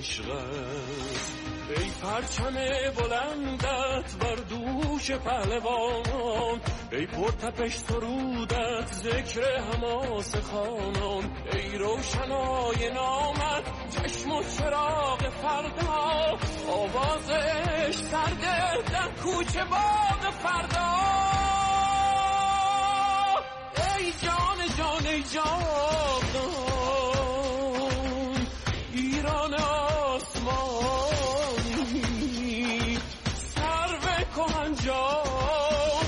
عشقت. ای پرچم بلندت بر دوش پهلوان، ای پرتپش سرودت ذکر حماس خانان، ای روشنای نامت چشم و چراغ فردا، آوازش سرده در کوچه باغ فردا. ای جان جان ای جاودان ایران آسمانی، سرو کهن جان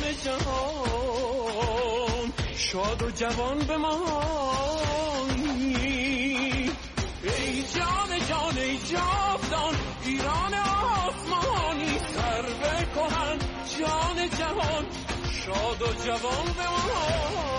جهان، شاد و جوان بمانی. ای جان جان ای جاودان ایران آسمانی، سرو کهن جان جهان، شاد و جوان بمانی.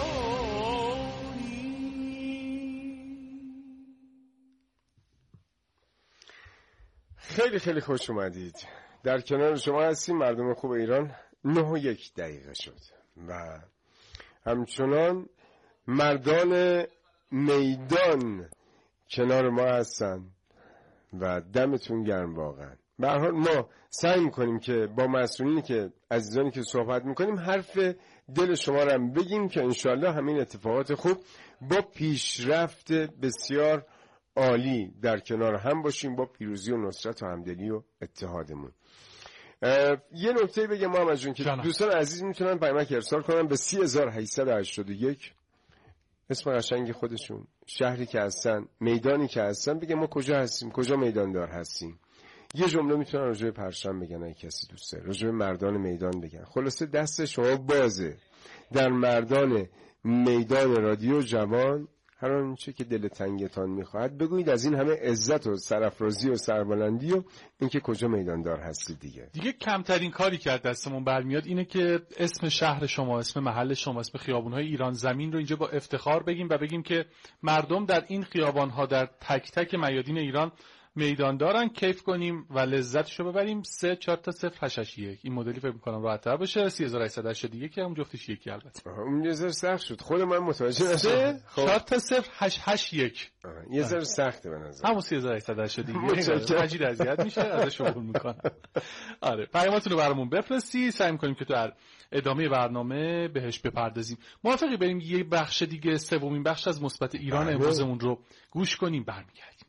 خیلی خیلی خوش اومدید. در کنار شما هستیم مردم خوب ایران. 9:01 شد و همچنان مردان میدان کنار ما هستن و دمتون گرم واقعا. به هر حال ما سعی میکنیم که با مسئولینی که عزیزانی که صحبت میکنیم حرف دل شما رو هم بگیم که انشالله همین اتفاقات خوب با پیشرفت بسیار عالی در کنار هم باشیم، با پیروزی و نصرت و همدلی و اتحادمون. یه نکته بگم محمد جون که دوستان عزیز میتونن پیامک ارسال کنن به 3881 اسم قشنگ خودشون، شهری که هستن، میدانی که هستن، بگم ما کجا هستیم، کجا میداندار هستیم. یه جمله میتونن راجع به پرچم بگن اگه کسی دوست داره، راجع به مردان میدان بگن. خلاصه دست شما بازه در مردان میدان رادیو جوان، هر آنچه که دل تنگتان میخواهد بگویید. از این همه عزت و سرافرازی و سربلندی و اینکه کجا میداندار هستید. دیگه کمترین کاری که دستمون برمیاد اینه که اسم شهر شما، اسم محل شما، اسم خیابون‌های ایران زمین رو اینجا با افتخار بگیم و بگیم که مردم در این خیابان‌ها در تک تک میادین ایران میدان دارن، کیف کنیم و لذتشو ببریم. 340881 این مدلی فکر می‌کنم راحت‌تر باشه. 3881 که هم جفتش یکی البته. اون یه ذره سخت شد، خود من متوجه نشدم. 3881 یه ذره سخته به نظر. همون 3881 مجید اذیت میشه ازش عبور می‌کنه. آره پیاماتون رو برامون بفرستی، سعی می‌کنیم که تو در ادامه برنامه بهش بپردازیم. موافقی بریم یه بخش دیگه، سومین بخش از مثبت ایران امروزمون رو گوش کنیم، برمیگردیم.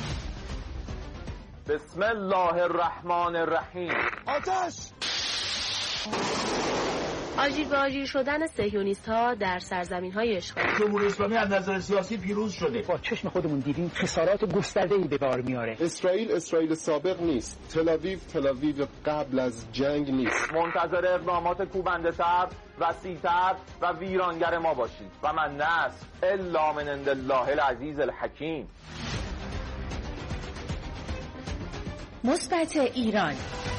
بسم الله الرحمن الرحیم. آتش! آژیر به آژیر شدن صهیونیست‌ها در سرزمین‌های اشغالی. جمهوری اسلامی از نظر سیاسی پیروز شده. با چشم خودمون دیدیم خسارات گسترده‌ای به بار میاره. اسرائیل سابق نیست. تل آویو قبل از جنگ نیست. منتظر اقدامات کوبنده‌تر، وسیع‌تر و ویرانگر ما باشید و من نصر الا من عند الله العزیز الحکیم. مثبت ایران.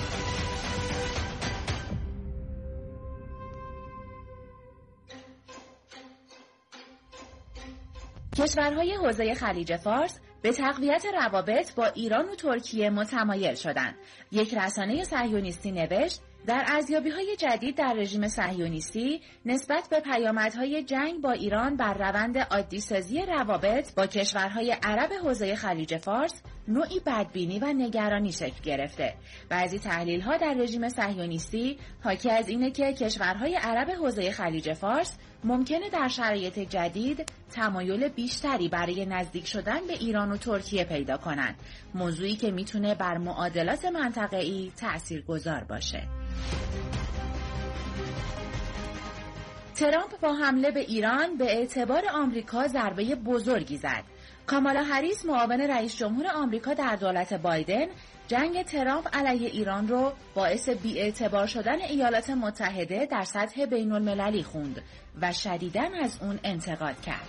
کشورهای حوزه خلیج فارس به تقویت روابط با ایران و ترکیه متمایل شدند. یک رسانه صهیونیستی نوشت در ارزیابی‌های جدید در رژیم صهیونیستی نسبت به پیامدهای جنگ با ایران بر روند عادی‌سازی روابط با کشورهای عرب حوزه خلیج فارس نوعی بدبینی و نگرانی شکل گرفته. بعضی تحلیل‌ها در رژیم صهیونیستی حاکی از اینه که کشورهای عرب حوزه خلیج فارس ممکنه در شرایط جدید تمایل بیشتری برای نزدیک شدن به ایران و ترکیه پیدا کنند، موضوعی که میتونه بر معادلات منطقه‌ای تأثیرگذار باشه. ترامپ با حمله به ایران به اعتبار آمریکا ضربه بزرگی زد. کامالا هریس معاون رئیس جمهور آمریکا در دولت بایدن جنگ ترامپ علیه ایران رو باعث بی‌اعتبار شدن ایالات متحده در سطح بین‌المللی خوند و شدیداً از اون انتقاد کرد.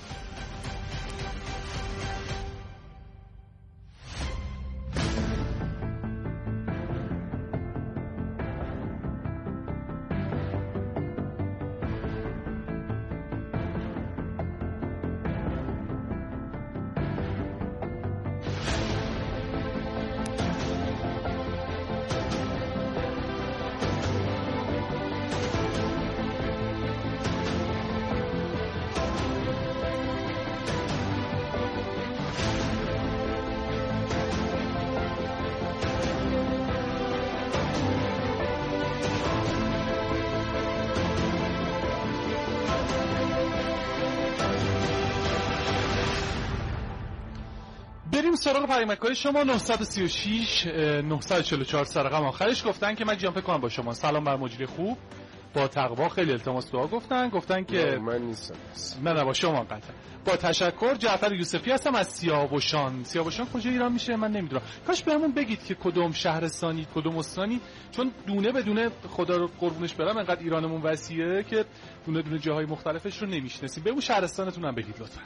بریم سراغ پیامک‌های شما. 936 944 رقم آخرش گفتن که من فکر کنم با شما. سلام بر مجری خوب با تقوا، خیلی التماس دعا گفتن که من نیستم. نه با شما قطعا. با تشکر. جعفر یوسفی هستم از سیاوشان. سیاوشان کجا ایران میشه من نمیدونم. کاش بهمون بگید که کدوم شهرستانی کدوم استانی، چون دونه بدونه خدا رو قربونش برم انقدر ایرانمون وسیعه که دونه دونه جاهای مختلفش رو نمیشناسیم. بگو شهرستانتون هم بگید لطفا.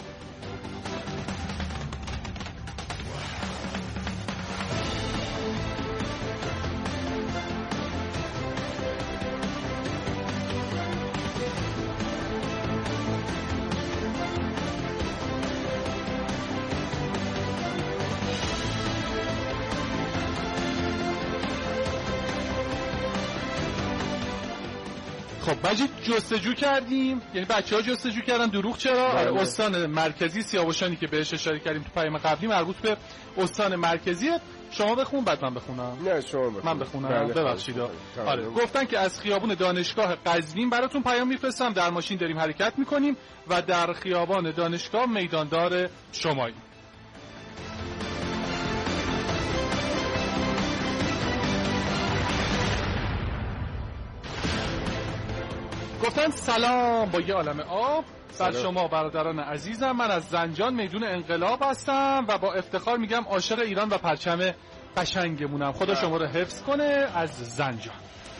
خب مجید جستجو کردیم، یعنی بچه‌ها جستجو کردن. دروغ چرا؟ استان مرکزی سیاوشانی که بهش اشاره کردیم تو پیام قبلی مربوط به استان مرکزیه. شما بخون بعد من بخونم. نه شما بخون. من بخونم. ببخشید. آره گفتن که از خیابون دانشگاه قزوین براتون پیام میفرستم، در ماشین داریم حرکت میکنیم و در خیابان دانشگاه میداندار شمایی. گفتن سلام با یه عالم آب بر شما برادران عزیزم. من از زنجان میدون انقلاب هستم و با افتخار میگم عاشق ایران و پرچم قشنگمونم. خدا شما رو حفظ کنه. از زنجان.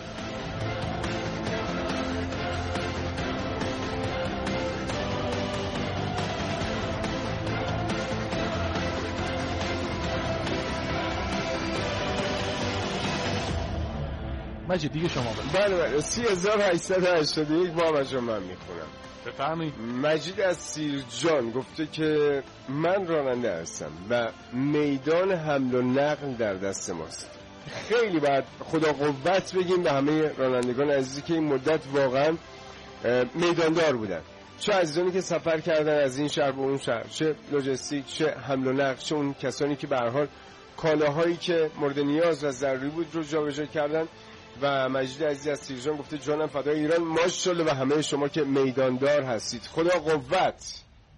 مجید دیگه شما بله 3881 بابا من میخونم. بفرمایید. مجید از سیرجان گفته که من راننده هستم و میدان حمل و نقل در دست ماست. خیلی باید خدا قوت بگیم به همه رانندگان عزیزی که این مدت واقعا میداندار بودن، چه عزیزانی که سفر کردن از این شهر به اون شهر، چه لوجستیک، چه حمل و نقل، چه اون کسانی که به هر حال کالاهایی که مورد نیاز و ضروری بود رو جابجا کردن. و مجید عزیز از سیرجان گفته جانم فدای ایران، ماشاءالله و همه شما که میداندار هستید، خدا قوت.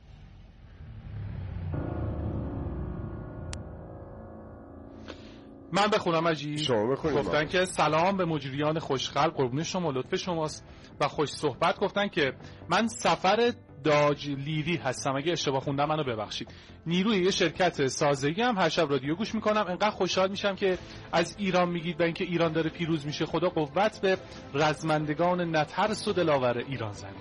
من بخونم مجید. شما بخونید. گفتن که سلام به مجریان خوشخلق، قربون شما، لطف شماست و خوش صحبت. گفتن که من سفر داج لیری هستم، اگه اشتباه خوندم منو ببخشید. نیروی یه شرکت سازگی هم، هر شب رادیو گوش میکنم. انقدر خوشحال میشم که از ایران میگید و اینکه ایران داره پیروز میشه. خدا قوت به رزمندگان نترس و دلاور ایران زمین.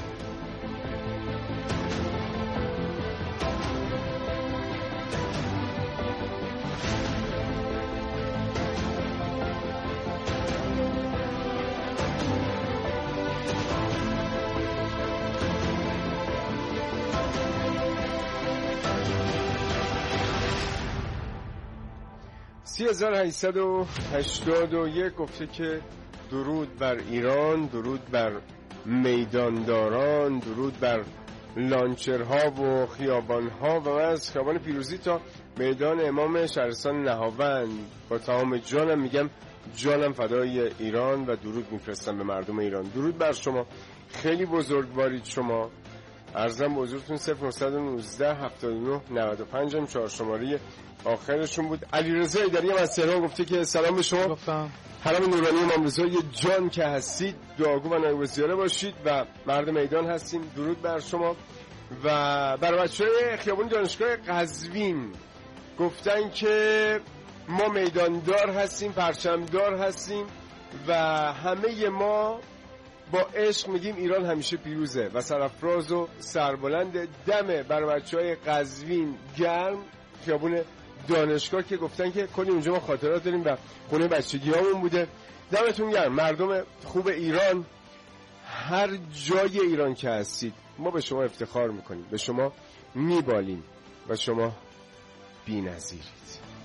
سی 3881 گفته که درود بر ایران، درود بر میدانداران، درود بر لانچرها و خیابانها و من از خیابان پیروزی تا میدان امام شهرستان نهاوند با تمام جانم میگم جانم فدای ایران و درود میفرستم به مردم ایران. درود بر شما، خیلی بزرگوارید شما. عرضم به حضورتون 0919 79 95 هم 4 شماره آخرشون بود. علیرضا ایدری هم از تهران گفته که سلام به شما. گفتم حرم نورانی امام رضا یه جان که هستید، دعاگو و نایب الزیاره باشید و مرد میدان هستیم. درود بر شما. و برای بچه‌های خیابون دانشگاه قزوین گفتن که ما میداندار هستیم، پرچمدار هستیم و همه ما با عشق میگیم ایران همیشه پیروزه و سرافراز و سربلند. دم برای بچه‌های قزوین گرم، خیابون دانشگاه که گفتن که کلی اونجا ما خاطرات داریم و خونه بچگیامون بوده. دمتون گرم مردم خوب ایران، هر جای ایران که هستید ما به شما افتخار میکنیم، به شما میبالیم و شما بی‌نظیرید.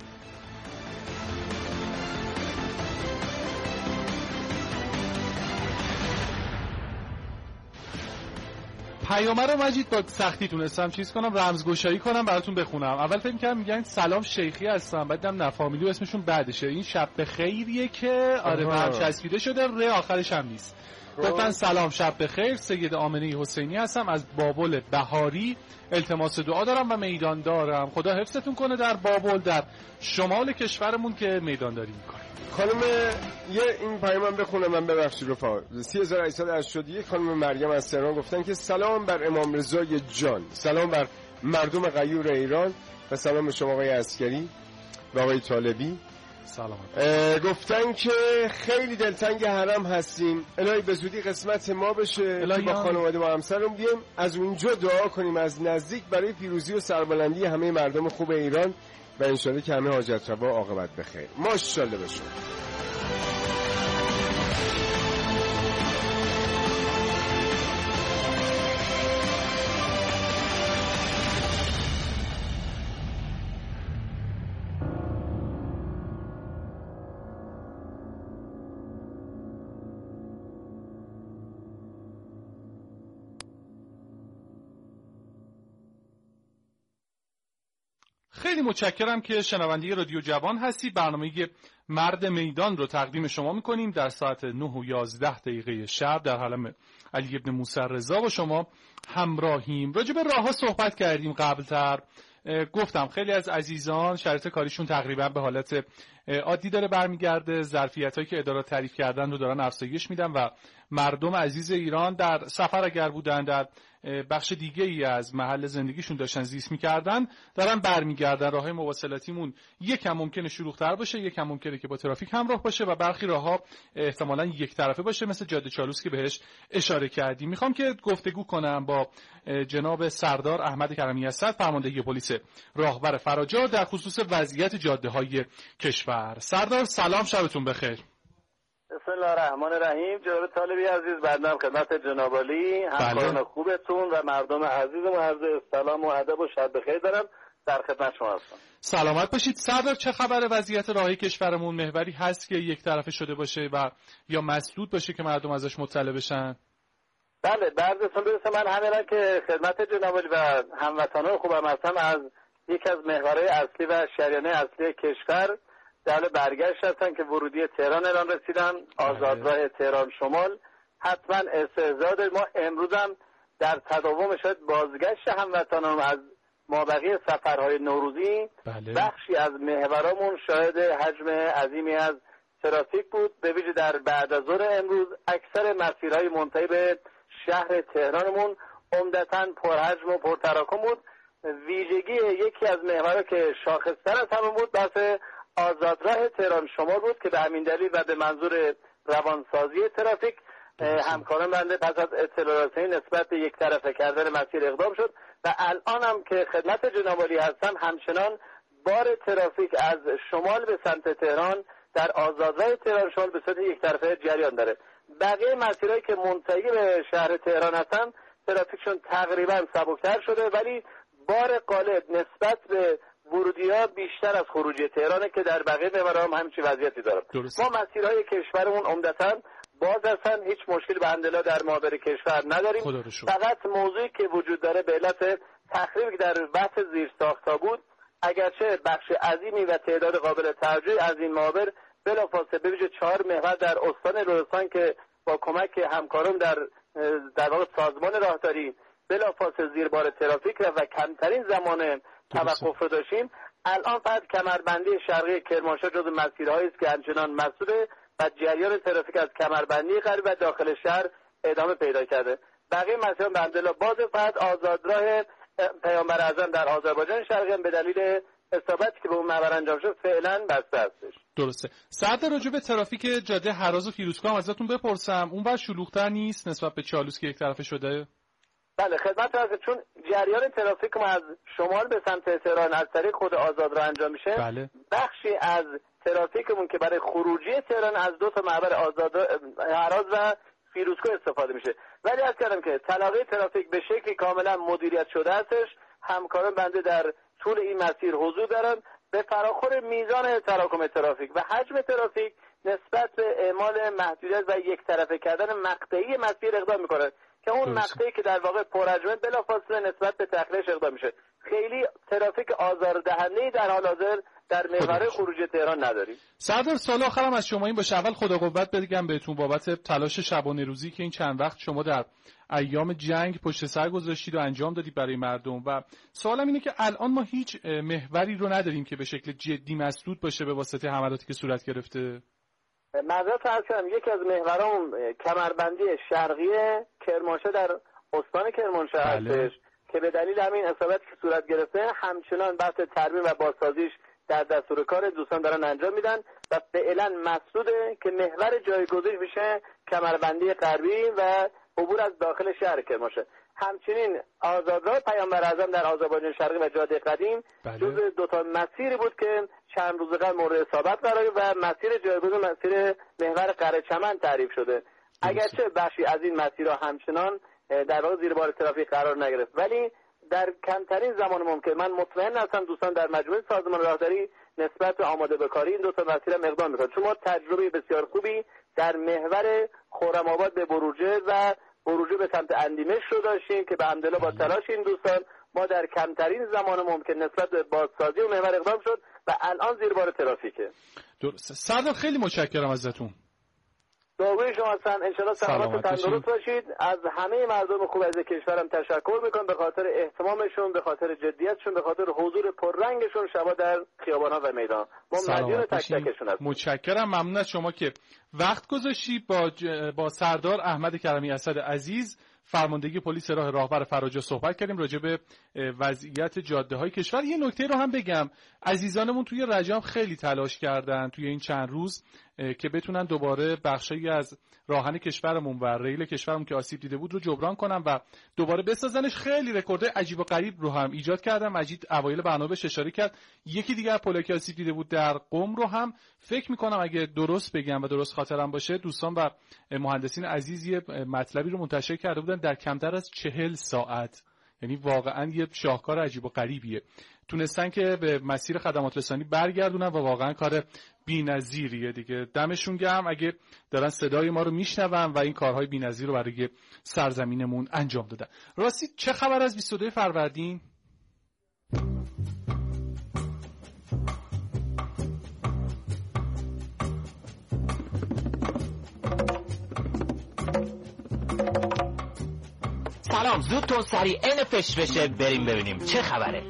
پیامه رو مجید با سختی تونستم چیز کنم، رمزگشایی کنم براتون بخونم. اول فکر می‌کردم میگن سلام شیخی هستم، بعدم نفامیلی اسمشون بعدشه. این شب به خیریه که آره به هم چسبیده شده، ر آخرش هم نیست. گفتن سلام شب بخیر، سید آمنه حسینی هستم از بابل بهاری، التماس دعا دارم و میدان دارم. خدا حفظتون کنه در بابل، در شمال کشورمون که میدانداری میکنه. خانم این پیام بخونم، من ببخشید رفقا. 3881 خانم مریم از تهران گفتن که سلام بر امام رضای جان، سلام بر مردم غیور ایران و سلام به شما آقای عسکری و آقای طالبی. سلامت. گفتن که خیلی دلتنگ حرم هستیم، الهی به زودی قسمت ما بشه که با خانواده و همسرم بیایم از اونجا دعا کنیم از نزدیک برای پیروزی و سربلندی همه مردم خوب ایران و انشالله که همه حاجت روا عاقبت بخیر. ماشاءالله به شما. خیلی متشکرم که شنونده رادیو جوان هستی. برنامه مرد میدان رو تقدیم شما میکنیم در ساعت 9:11 شب در حرم علی ابن موسی رضا با شما همراهیم. راجع به راه‌ها صحبت کردیم قبلتر. گفتم خیلی از عزیزان شرایط کاریشون تقریبا به حالت عادی داره برمیگرده، ظرفیتایی که ادارات تعریف کردن رو دارن افزایش میدن و مردم عزیز ایران در سفر اگر بودن، در بخش دیگه ای از محل زندگیشون داشتن زیست میکردن، دارن برمیگردن. راههای مواصلاتیمون یکم ممکنه شلوغ‌تر باشه، یکم ممکنه که با ترافیک همراه باشه و برخی راهها احتمالاً یک طرفه باشه مثل جاده چالوس که بهش اشاره کردیم. میخوام که گفتگو کنم با جناب سردار احمد کرمی اسد، فرمانده پلیس راهور فراجار در خصوص وضعیت جاده‌های کشور. سردار سلام، شبتون بخیر. بسم الله الرحمن الرحیم. جناب طالبی عزیز، بنده خدمت جناب عالی همکاران خوبتون و مردم عزیزم عرض سلام و ادب و شب بخیر دارم. در خدمت شما هستم. سلامت باشید. سردار چه خبره؟ وضعیت راهی کشورمون محوری هست که یک طرفه شده باشه و یا مسدود باشه که مردم ازش مطلع بشن؟ بله، بعدتون برسه من همین که خدمت جناب عالی و هموطنان خوبم هستم از یک از محورهای اصلی و شریانه اصلی کشور در حال برگشت هستن که ورودی تهران الان رسیدن، آزادراه تهران شمال. حتما استعداد ما امروز هم در تداوم شد بازگشت هموطنان از مابقی سفرهای نوروزی. بخشی از محورامون شاهد حجم عظیمی از ترافیک بود، به ویژه در بعد از ظهر امروز اکثر مسیرهای منتهی به شهر تهرانمون عمدتاً پرحجم و پرتراکم بود. ویژگی یکی از محورها که شاخص‌تر از همه بود بحث آزادراه تهران شمال بود که به همین دلیل و به منظور روانسازی ترافیک همکاران بنده پس از اطلاع رسانی نسبت به یک طرفه کردن مسیر اقدام شد و الان هم که خدمت جناب عالی هستم همچنان بار ترافیک از شمال به سمت تهران در آزادراه تهران شمال به صورت یک طرفه جریان داره. بقیه مسیرهایی که منتهی به شهر تهران هستن ترافیکشون تقریبا سبکتر شده، ولی بار غالب نسبت به ورودی‌ها بیشتر از خروجی تهرانه که در بقیه محورها هم همچین وضعیتی داره. ما مسیرهای کشورمون عمدتاً باز هستن، هیچ مشکلی به حمدالله در محور کشور نداریم. فقط موضوعی که وجود داره به علت تخریبی در بحث زیرساخت‌ها بود، اگرچه بخش عظیمی و تعداد قابل توجهی از این محور بلافاصله به ویژه 4 محور در استان لرستان که با کمک همکاران در واقع سازمان راهداری بلافاصله زیر بار ترافیک و کمترین زمان توقف رو داشتیم. الان فقط کمربندی شرقی کرمانشاه جز مسیرهایی است که همچنان مسدوده و جریان ترافیک از کمربندی غربی و داخل شهر ادامه پیدا کرده. بقیه مسیرها به حمدالله باز، فقط آزادراه پیامبر اعظم در آذربایجان شرقی هم به دلیل اصابتی که به اون محور انجام شد فعلا بسته هستش. درسته. سرد راجع به ترافیک جاده هراز و فیروزکوه ازتون بپرسم، اون بر شلوغ‌تر نیست نسبت به چالوس که یک طرفه شده؟ بله، خدمت هست. چون جریان ترافیک ما از شمال به سمت تهران از طریق خود آزادراه انجام میشه. بله. بخشی از ترافیکمون که برای خروجی تهران از دو تا محور هراز و فیروزکوه استفاده میشه. ولی از کردم که تلاقی ترافیک به شکلی کاملا مدیریت شده هستش. همکاران بنده در طول این مسیر حضور دارن، به فراخور میزان تراکم ترافیک و حجم ترافیک نسبت به اعمال محدودیت و یک طرفه کردن مقطعی مسیر اقدام میکنه که اون مقطعی که در واقع پرحجمه بلافاصله نسبت به تخلیهش اقدام میشه. خیلی ترافیک آزاردهنده‌ای در حال حاضر در محور خروج تهران نداریم. سردار سوال آخرم از شما این باشه، اول خدا قوت بگم بهتون بابت تلاش شبانه روزی که این چند وقت شما در ایام جنگ پشت سر گذاشتید و انجام دادید برای مردم، و سوالم اینه که الان ما هیچ محوری رو نداریم که به شکل جدی مسدود باشه به واسطه حملاتی که صورت گرفته. معذرت عرض کنم، یکی از محورام کمربندی شرقی کرمانشاه در استان کرمانشاه هستش که به دلیل همین اصابتی که صورت گرفته همچنان بحث ترمیم و بازسازیش در دستور کار دوستان دارن انجام میدن و فعلا مسدوده که محور جایگزین میشه کمربندی غربی و عبور از داخل شهر کرمانشاه. همچنین آزادراه پیامبر اعظم در آذربایجان شرقی و جاده قدیم جزو دو تا مسیری بود که چند روز قبل مورد اصابت قرار گرفت و مسیر جایگزین مسیر محور قره چمن تعریف شده. اگرچه بخشی از این مسیرها همچنان در واقع زیر بار ترافیک قرار نگرفت، ولی در کمترین زمان ممکن من مطمئن هستم دوستان در مجموعه سازمان راهداری نسبت به آماده به کاری این دو تا مسیر هم اقدام میکنن، چون ما تجربه بسیار خوبی در محور خرم‌آباد به بروجه و بروجه به سمت اندیمش رو داشتیم که به حمدالله با تلاش این دوستان ما در کمترین زمان ممکن نسبت به بازسازی و محور اقدام شد و الان زیر بار ترافیکه. درسته. سردار خیلی متشکرم ازتون. دعوی شما هستن، انشالله سلامت و تندرست باشید. از همه مردم خوب از کشورم تشکر میکنم به خاطر اهتمامشون، به خاطر جدیتشون، به خاطر حضور پررنگشون شبا در خیابان‌ها و میدان. ما مدیون تک تکشون هستیم. متشکرم، ممنون از شما که وقت گذاشتی با سردار احمد کرمی اسد عزیز فرماندهی پلیس راهبر فراجا صحبت کردیم راجع به وضعیت جاده‌های کشور. یه نکته رو هم بگم، عزیزانمون توی رجب خیلی تلاش کردن توی این چند روز که بتونن دوباره بخشایی از راهن کشورمون و ریل کشورمون که آسیب دیده بود رو جبران کنن و دوباره بسازنش. خیلی رکورد عجیب و غریب رو هم ایجاد کردن. مجید اوایل برنامه‌اش اشاره کرد یکی دیگه پلی که آسیب دیده بود در قم رو هم فکر می‌کنم اگه درست بگم و درست خاطرم باشه دوستان و مهندسین عزیز یه مطلبی رو منتشر کرده بودن در کمتر از 40 ساعت. یعنی واقعا یه شاهکار عجیب و غریبیه، تونستن که به مسیر خدمات رسانی برگردونن و واقعا کار بی‌نظیریه دیگه. دمشون گرم اگه دارن صدای ما رو میشنون و این کارهای بی‌نظیر رو برای سرزمینمون انجام دادن. راستی چه خبر از 22 فروردین؟ سلام، زود تو سریع این فش بشه بریم ببینیم چه خبره.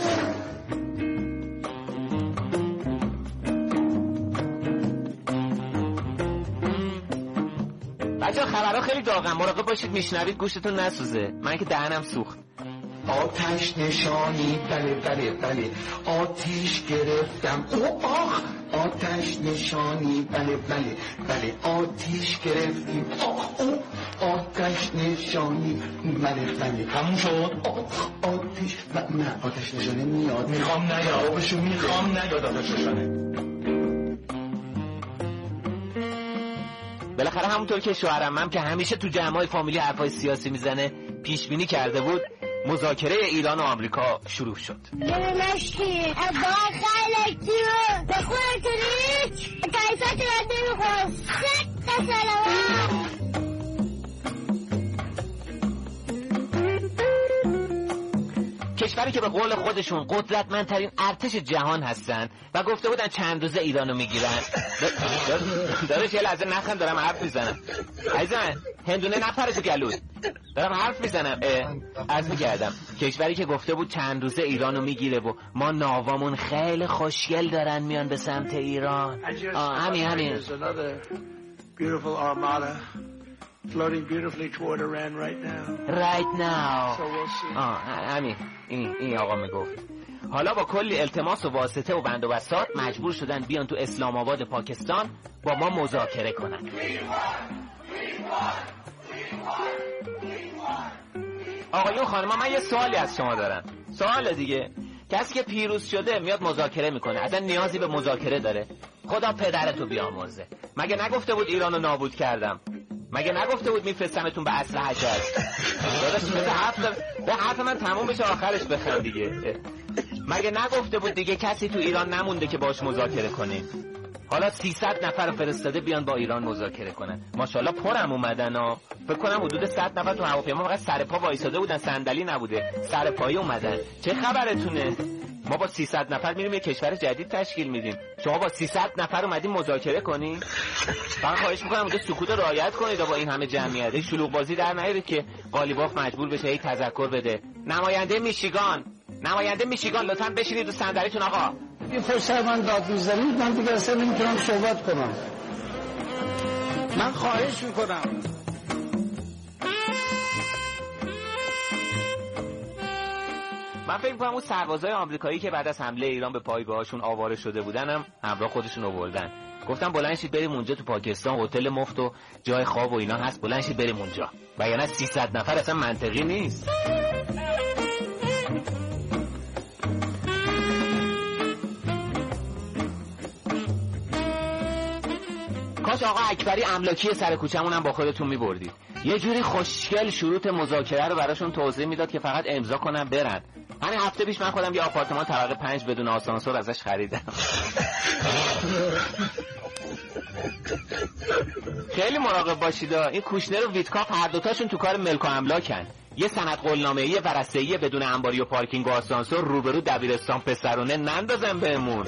بچه خبرها خیلی داغن، مراقب باشید میشنوید گوشتون نسوزه، من که دهنم سوخت. آتش نشانی بله بله بله، آتیش گرفتم او آخ، آتش نشانی بله بله بله، آتیش گرفتیم آخ او، آتش نشانی بله بله. تموم شد؟ آتش نه آتش نشانی میاد، میخوام نیاد بشو، میخوام نیاد آتش نشانی. بالاخره همونطور که شوهرم که همیشه تو جمعای فامیلی حرفای سیاسی میزنه پیش بینی کرده بود، مذاکره ایران و آمریکا شروع شد. نمیشکی باید خیلی کیو بخوره کنیچ کایفت رد نمیخواه سکت سلامت. کشوری که به قول خودشون قدرتمندترین ارتش جهان هستن و گفته بودن چند روزه ایرانو میگیرن. دارش یه لحظه نخند، دارم حرف میزنم عزیزم، هندونه نپره تو گلوت، دارم حرف میزنم. عرض میکردم کشوری که گفته بود چند روزه ایرانو میگیره و ما ناوامون خیلی خوشگل دارن میان به سمت ایران. همین beautiful armada floating beautifully toward Iran right now. So we'll see. همین این آقا میگفت. حالا با کلی التماس و واسطه و بند و بساط مجبور شدن بیان تو اسلام آباد پاکستان با ما مذاکره کنن. آقایون خانما، من یه سوالی از شما دارم. سوال دیگه، کسی که پیروز شده میاد مذاکره میکنه، اصلا نیازی به مذاکره داره؟ خدا پدرتو بیامرزه، مگه نگفته بود ایرانو نابود کردم؟ مگه نگفته بود میفرستمتون به اصل حجاج؟ داداش به حرف من تموم بشه آخرش بخند دیگه. مگه نگفته بود دیگه کسی تو ایران نمونده که باش مذاکره کنیم؟ حالا 300 نفر فرستاده بیان با ایران مذاکره کنن. ماشاءالله پرم اومدن ها. فکر کنم حدود 100 نفر تو هواپیما فقط سر پا وایساده بودن، صندلی نبوده، سر پایی اومدن. چه خبرتونه؟ ما با 300 نفر میریم یه کشور جدید تشکیل میدیم، شما با 300 نفر اومدین مذاکره کنین؟ فقط خواهش میکنم اونجا سکوت رعایت کنید با این همه جمعیت. شلوغ بازی در نیارید که قالیباف مجبور بشه هی تذکر بده. نماینده میشیگان لطفاً بشینید تو صندلیتون آقا. یه فرصت من داد میزنید، من دیگه اصلا نمیتونم صحبت کنم. من خواهش میکنم. من فکر می‌کنم اون سربازای آمریکایی که بعد از حمله ایران به پایگاهشون آواره شده بودن هم همراه خودشون آوردن. گفتم بلند شید بریم اونجا تو پاکستان، هتل مفت و جای خواب و اینا هست، بلند شید بریم اونجا. وگرنه 300 نفر اصلا منطقی نیست. کاش آقا اکبری املاکی سر کوچمون هم با خودتون می‌بردید. یه جوری خوشگل شروط مذاکره رو براشون توضیح میداد که فقط امضا کنن برن. همین هفته پیش من خودم یه آپارتمان طبقه 5 بدون آسانسور ازش خریدم. خیلی مراقب باشید، این کوشنر و ویتکاف هر دوتاشون تو کار ملک و املاکن. یه سند قولنامه‌ای ورثه‌ای بدون انباری و پارکینگ و آسانسور روبرو دبیرستان پسرونه نندازن بهمون.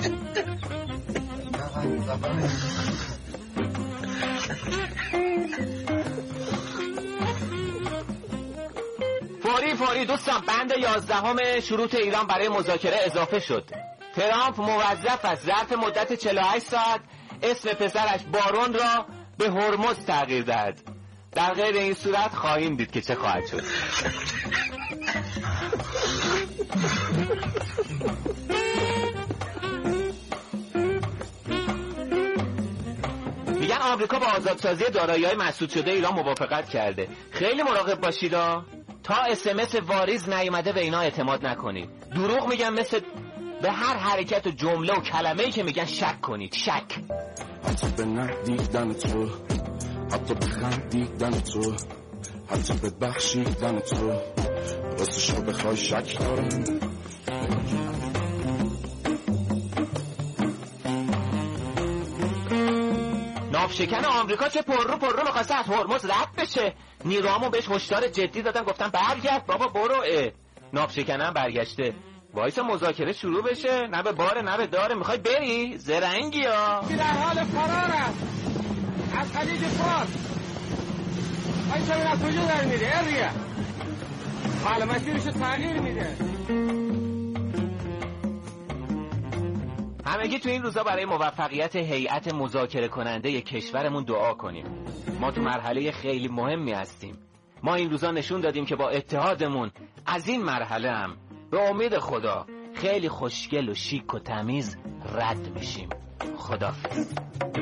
فوری دوستان، بند 11 شروط ایران برای مذاکره اضافه شد. ترامپ موظف است ظرف مدت 48 ساعت اسم پسرش بارون را به هرمز تغییر دهد. در غیر این صورت خواهیم دید که چه خواهد شد. میگن آمریکا با آزادسازی دارایی‌های مسدود شده ایران موافقت کرده. خیلی مراقب باشید تا اسمس واریز نیومده به اینا اعتماد نکنید. دروغ میگن، مثل به هر حرکت و جمله و کلمه‌ای که میگن شک کنید. شک. حتی به ندیدن تو، حتی به خندیدن تو، حتی به بخشیدن تو، واسه شو بخوای شک دارم. ناوشکن آمریکا چه پررو می‌خواسته از هرمز رد بشه. نیروامو بهش هشدار جدی دادن، گفتن برگرد بابا برو. ناوشکن هم برگشته. وایسا مذاکره شروع بشه، نه به باره نه به داره. میخوای بری؟ زرنگی ها. در حال فرار است از خلیج فارس. وایسا ببین از کجا در میره. اریه حالا مسیرشو تغییر میده. همگی تو این روزا برای موفقیت هیئت مذاکره کننده کشورمون دعا کنیم. ما تو مرحله خیلی مهمی هستیم. ما این روزا نشون دادیم که با اتحادمون از این مرحله هم به امید خدا خیلی خوشگل و شیک و تمیز رد میشیم. خداحافظ.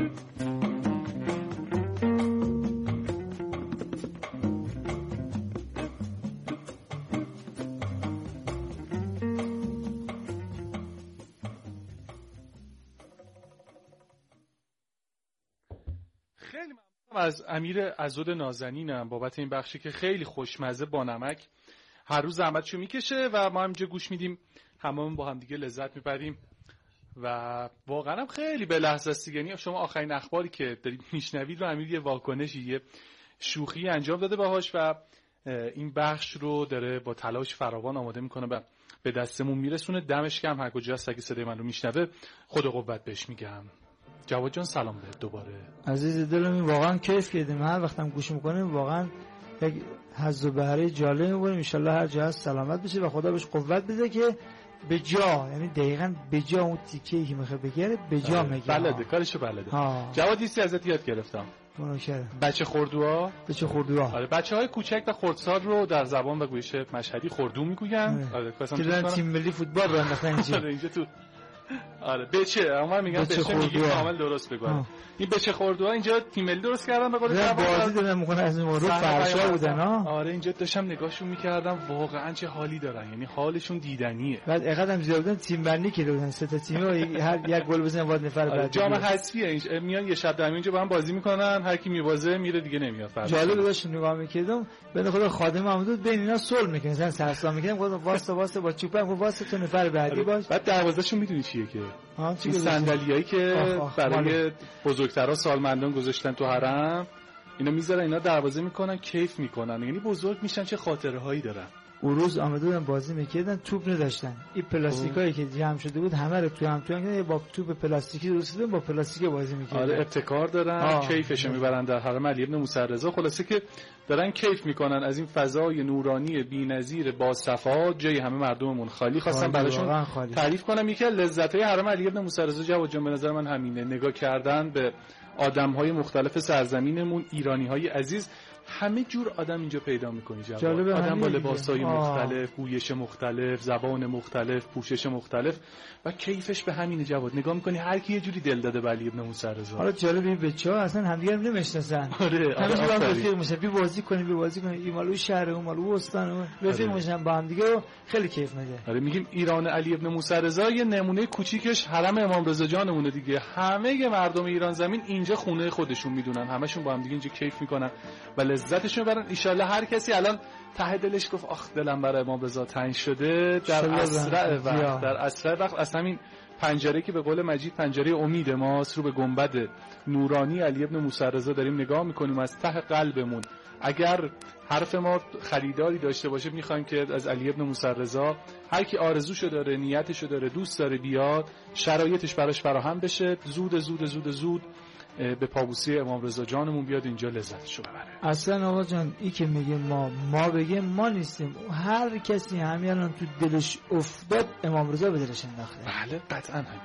از امیر عضد نازنینم بابت این بخشی که خیلی خوشمزه با نمک هر روز زحمتشو میکشه و ما همینجا گوش میدیم، هممون با هم دیگه لذت میبریم و واقعا هم خیلی به لحظه است. یعنی شما آخرین اخباری که دارید میشنوید رو امیر یه واکنشی، یه شوخی انجام داده باهاش و این بخش رو داره با تلاش فراوان آماده میکنه و به دستمون میرسونه. دمش گرم. هر کجا هست اگه صدای من رو میشنوه خود قوت بهش میگم. جواد جان سلام بهت دوباره. عزیز دلم، واقعا کیف کردیم. هر وقتم گوش میکنیم واقعا یک حظ و بهره جالب میبریم. ان شاءالله هر جا هست سلامت بشه و خدا بهش قوت بده که به جا، یعنی دقیقاً به جا اون تیکه‌ای که میخواد بگیره به جا میگه. بلده، کارشو بلده. جواد ایستی ازت یاد گرفتم. متشکرم. بچه خردوها. آره، بچه‌های کوچک و خردسال رو در زبان و گویش مشهدی خردو میگن. آره، مثلا تیم ملی فوتبال رو انداختن اینجا تو. آره بچه، اما میگم بچه میگی کامل درست بگو. این بچه خردوها اینجا تیم ملی درست کردن به قول بازی دادن میکنه از اون رو فرشا بودن ها. آره اینجا داشتم نگاهشون میکردم، واقعا چه حالی دارن، یعنی حالشون دیدنیه. بعد اقدم زیاد بودن، تیم بندی که بودن، سه تا تیم هر یک گل بزنن بعد نفر بعد جام حذفیه میان یه شب در اینجا با هم بازی میکنن، هر کی میبازه میره دیگه نمیاد. جالب داشت نگاه میکردم، بنده خدا خادم محمود بین اینا صلح میکنه، مثلا سرسام میکنه، گفتم واسه با چوپم واسه تو نفر بعدی باش. بعد دروازه‌شون میدونی چیه؟ چیه که چی این صندلیایی که برای بزرگترها سالمندان گذاشتن تو حرم، اینا میذارن، اینا دروازه میکنن، کیف میکنن، یعنی بزرگ میشن، چه خاطره هایی دارن. اون روز آمده بودن بازی میکردن، توپ نداشتن، این پلاستیکایی که جمع شده بود همه رو تو هم با توپ پلاستیکی درست کردن، با پلاستیک بازی میکردن. آره ابتکار دارن، کیفش میبرن در حرم علی ابن موسی رضا. خلاصه که دارن کیف میکنن از این فضای نورانی بی‌نظیر با صفا، جای همه مردممون خالی. خواستم براشون تعریف کنم یکی از لذت‌های حرم علی ابن موسی رضا جواد جان به نظر من همینه، نگاه کردن به آدم‌های مختلف سرزمینمون، ایرانی‌های عزیز. همه جور آدم اینجا پیدا می‌کنی جواد، آدم با لباسای مختلف، بویش مختلف، زبان مختلف، پوشش مختلف و کیفش به همین جواد. نگاه می‌کنی هر کی یه جوری دل داده به علی ابن موسی رضا. حالا جالبه بچه‌ها اصلا همدیگه رو نمی‌شناسن. همه با هم رفیق میشن، بی بازی کنیم، این مالو شهر، اون مالو استان، رفیق میشن با هم دیگه و خیلی کیف میده. آره میگیم ایران علی ابن موسی رضا یه نمونه کوچیکش حرم امام رضا جانمونه دیگه. همه مردم ایران زمین اینجا خونه خودشون میدونن، همشون با هم دیگه اینجا کیف میکنن و لذتشون برن. ان شاءالله هر کسی الان ته دلش گفت آخ دلم برای امام رضا تنگ شده، در اسرع وقت از همین پنجره که به قول مجید پنجره امید ماست، رو به گنبد نورانی علی ابن موسی رضا داریم نگاه میکنیم از ته قلبمون. اگر حرف ما خریداری داشته باشه میخوایم که از علی ابن موسی رضا هر کی آرزوشو داره، نیتشو داره، دوست داره بیاد، شرایطش براش فراهم بشه، زود زود زود زود به پابوسی امام رضا جانمون بیاد اینجا لذتشو ببره. اصلا آقا جان این که میگه ما بگه ما نیستیم، هر کسی همین الان تو دلش افتاد امام رضا به دلش انداخته. بله قطعا همینه.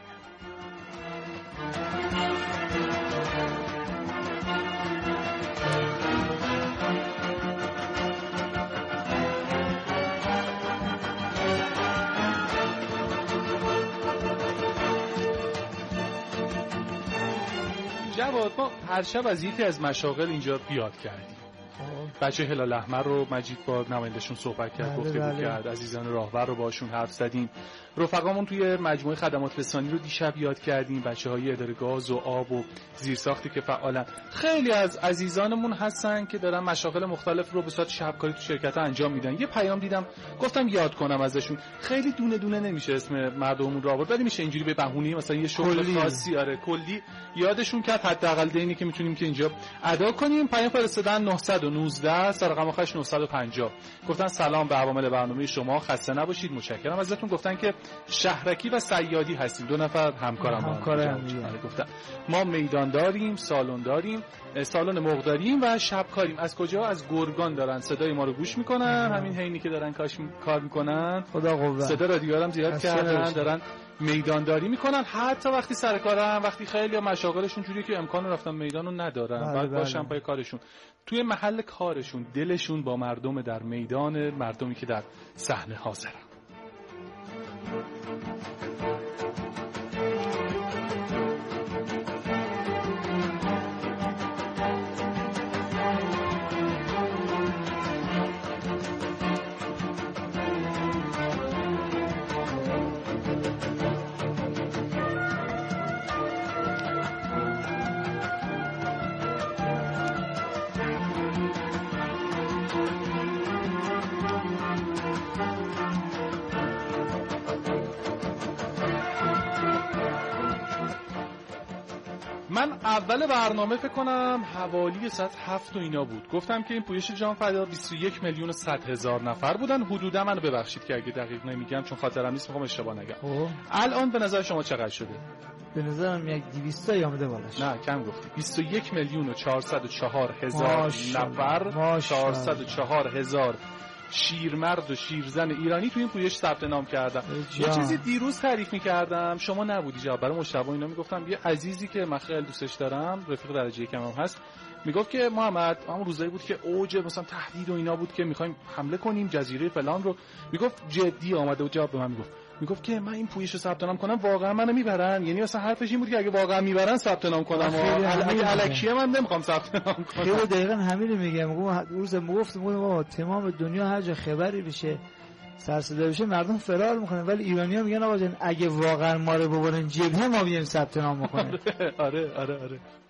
جواد ما هر شب از یکی از مشاغل اینجا بیاد کردیم. بچه هلال احمر رو مجید با نمایندشون صحبت کرد، گفتگو کرد، عزیزان راهبر رو باشون حرف زدیم، رفقامون توی مجموعه خدمات رسانی رو دیشب یاد کردیم، بچه‌های اداره گاز و آب و زیرساختی که فعالن. خیلی از عزیزانمون هستن که دارن مشاغل مختلف رو به صورت شبکاری تو شرکت‌ها انجام میدن. یه پیام دیدم گفتم یاد کنم ازشون. خیلی دونه دونه نمیشه اسم مردممون رو آورد، ولی میشه اینجوری به بهونه مثلا یه شغل خاصی کلی یادشون کرد، حداقل دینی که میتونیم که اینجا ادا کنیم. پیام فرستادن 919 رقم آخرش 950. گفتن سلام به عوامل برنامه شما، خسته نباشید، متشکرم ازتون. گفتن که شهرکی و صیادی هستیم، دو نفر همکارم گفتن ما میدان داریم، سالن داریم، سالن مرغ داریم و شبکاریم. از کجا؟ از گرگان دارن صدای ما رو گوش میکنن، همین حینی که دارن کار میکنن. خدا قوت. صدا رادیو هم زیاد کردن، دارن میدانداری میکنن. حتی وقتی سر کارن، وقتی خیلی مشاغلشون جوریه که امکان رفتن میدانو ندارن، بعد باشن پای کارشون، توی محل کارشون دلشون با مردم در میدان، مردمی که در صحنه حاضرن. من اول برنامه فکر کنم حوالی ساعت 7 و اینا بود، گفتم که این پویش جان فدا 21,100,000 نفر بودن حدودا. منو ببخشید که اگه دقیق نمیگم چون خاطرم نیست، میخوام اشتباه نگم. الان به نظر شما چقدر شده؟ به نظرم 200 آمده بالاش. نه کم گفتی. 21,404,000 نفر، 404,000 شیرمرد و شیرزن ایرانی تو این پویش ثبت نام کردم. یه چیزی دیروز تعریف می‌کردم شما نبودی جواب، برای مشتبه اینا میگفتم. یه عزیزی که من خیلی دوستش دارم، رفیق درجه یکم هم هست، میگفت که محمد همون روزایی بود که اوج مثلا تهدید و اینا بود که می‌خوایم حمله کنیم جزیره فلان رو، میگفت جدی آمده و جواب به من میگفت که من این پویش رو ثبت نام کنم واقعا منو میبرن. یعنی مثلا حرفش این بود که اگه واقعا میبرن ثبت نام کنم، اگه الکیه من نمیخوام ثبت نام کنم. خیلی دقیقاً همین رو میگم. روز میگفتم تمام دنیا هر جا خبری بشه، سر صدا بشه، مردم فرار میکنن، ولی ایرانی‌ها میگن آقا جان اگه واقعا ما رو ببرن جبهه ما بیایم ثبت نام میکنیم. آره